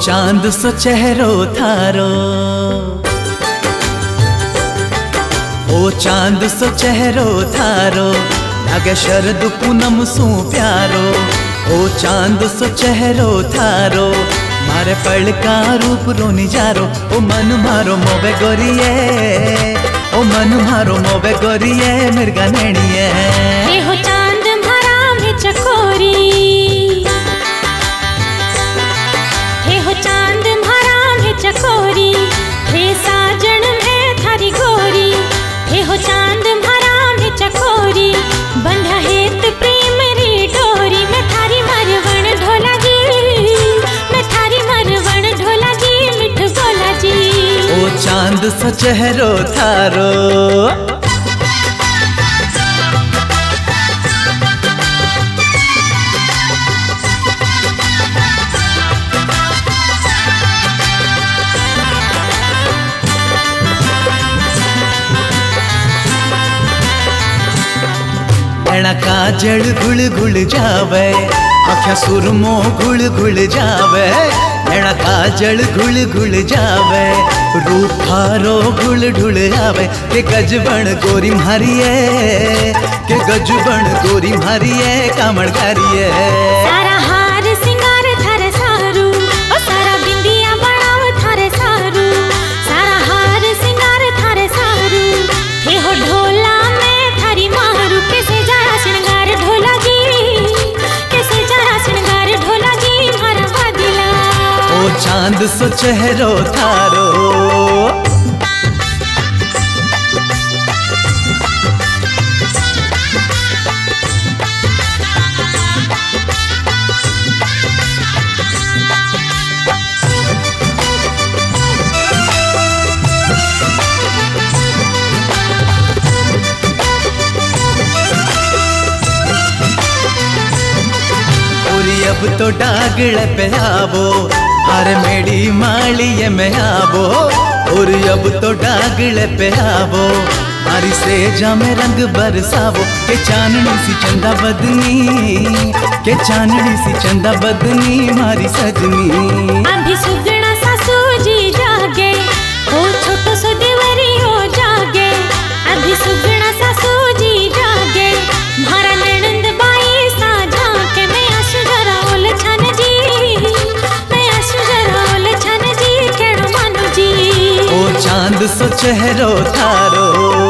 चांद सो चेहरो थारो, ओ चांद सो चेहरो थारो, लागे शरद पूनम सू प्यारो। ओ चांद सो चेहरो थारो, मारे पल का रूप रो निजारो। ओ मन मारो मोबे गोरिये, ओ मन मारो मोबे गोरिये मिर्गा नेणिये। हे हो चांद मारा में चकोरी, हे हो चांद मारा में चकोरी, हे साजन में थारी गोरी। हे हो चांद मारा में चकोरी, बंधा हेत प्रेम री डोरी। मैं थारी मरवण ढोला जी, मैं थारी मरवण ढोला जी, मिठ बोला जी। ओ चांद सो चेहरो थारो, काजल गुल गुल जावे, आख्या सुरमो गुल गुल जावे। नैना काजल गुल गुल जावे, रूप थारो गुल ढुल आवे। के गजबन गोरी मारिये, के गजबन गोरी मारिये कामड़ कारिये। सारा हार सिंगार थारे सारू, ओ सारा बिंदिया बनाव थारे सारू। सारा हार सिंगार थारे सारू, हे हो ढोला में थारी मारू। कैसे जरा श्रृंगार ढोला जी, कैसे जरा श्रृंगार ढोला जी मारा बादिला। ओ चांद सो चेहरो थारो, अब तो डागड़ पे आवो, अरे मेरी मालिये में आवो। और अब तो डागड़ पे आवो, मारी से जामे रंग बरसावो। के चांदनी सी चंदा बदनी, के चांदनी सी चंदा बदनी मारी सजनी। अभी सुगना सासू जी जागे, ओ छोटो सो देवरी हो जागे। अभी सुगना सासू जी जागे, मारा ननंद बाई सा झांके। मैं आशु जरा ओल छन जी, मैं आशु जरा ओल छन जी, केड़ो मानु जी। ओ चांद सो चेहरो थारो,